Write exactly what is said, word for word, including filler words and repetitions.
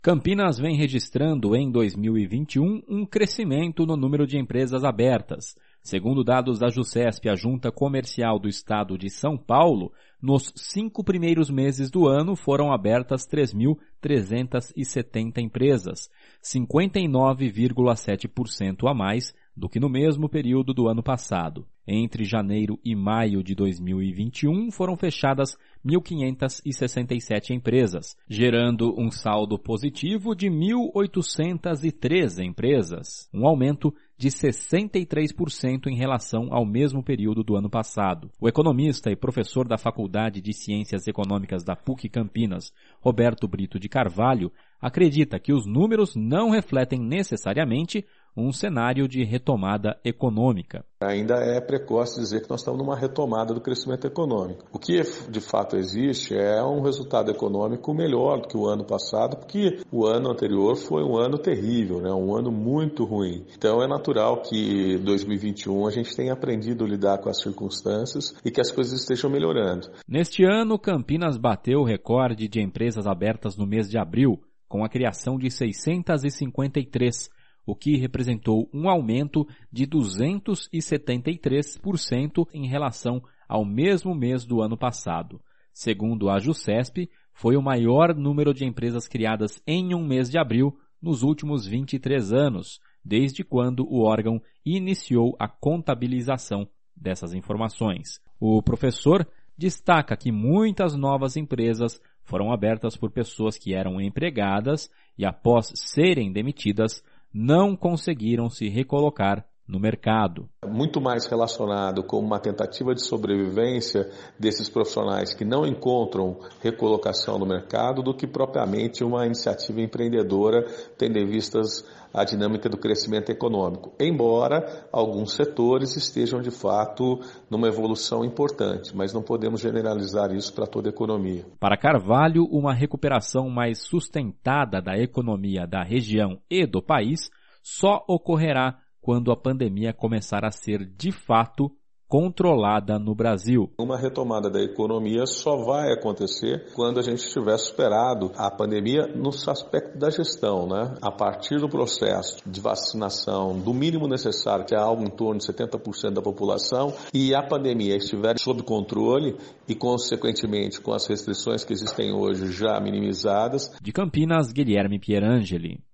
Campinas vem registrando em dois mil e vinte e um um crescimento no número de empresas abertas. Segundo dados da JUSESP, a Junta Comercial do Estado de São Paulo, nos cinco primeiros meses do ano foram abertas três mil trezentas e setenta empresas, cinquenta e nove vírgula sete por cento a mais do que no mesmo período do ano passado. Entre janeiro e maio de dois mil e vinte e um foram fechadas mil quinhentas e sessenta e sete empresas, gerando um saldo positivo de mil oitocentas e treze empresas, um aumento de sessenta e três por cento em relação ao mesmo período do ano passado. O economista e professor da Faculdade de Ciências Econômicas da PUC Campinas, Roberto Brito de Carvalho, acredita que os números não refletem necessariamente um cenário de retomada econômica. Ainda é precoce dizer que nós estamos numa retomada do crescimento econômico. O que de fato existe é um resultado econômico melhor do que o ano passado, porque o ano anterior foi um ano terrível, né? Um ano muito ruim. Então é natural que em dois mil e vinte e um a gente tenha aprendido a lidar com as circunstâncias e que as coisas estejam melhorando. Neste ano, Campinas bateu o recorde de empresas abertas no mês de abril, com a criação de seiscentas e cinquenta e três, o que representou um aumento de duzentos e setenta e três por cento em relação ao mesmo mês do ano passado. Segundo a JUSESP, foi o maior número de empresas criadas em um mês de abril nos últimos vinte e três anos, desde quando o órgão iniciou a contabilização dessas informações. O professor destaca que muitas novas empresas foram abertas por pessoas que eram empregadas e, após serem demitidas, não conseguiram se recolocar no mercado. Muito mais relacionado com uma tentativa de sobrevivência desses profissionais que não encontram recolocação no mercado do que propriamente uma iniciativa empreendedora tendo em vistas a dinâmica do crescimento econômico, embora alguns setores estejam de fato numa evolução importante, mas não podemos generalizar isso para toda a economia. Para Carvalho, uma recuperação mais sustentada da economia da região e do país só ocorrerá quando a pandemia começar a ser, de fato, controlada no Brasil. Uma retomada da economia só vai acontecer quando a gente tiver superado a pandemia no aspecto da gestão, né? A partir do processo de vacinação do mínimo necessário, que é algo em torno de setenta por cento da população, e a pandemia estiver sob controle e, consequentemente, com as restrições que existem hoje já minimizadas. De Campinas, Guilherme Pierangeli.